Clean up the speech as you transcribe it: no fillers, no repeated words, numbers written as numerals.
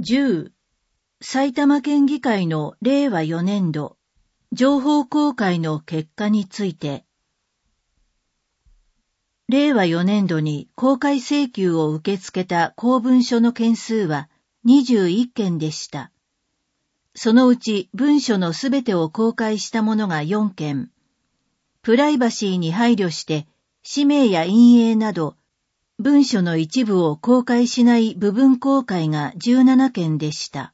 10、埼玉県議会の令和4年度情報公開の結果について、令和4年度に公開請求を受け付けた公文書の件数は21件でした。そのうち文書のすべてを公開したものが4件、プライバシーに配慮して氏名や印影など文書の一部を公開しない部分公開が17件でした。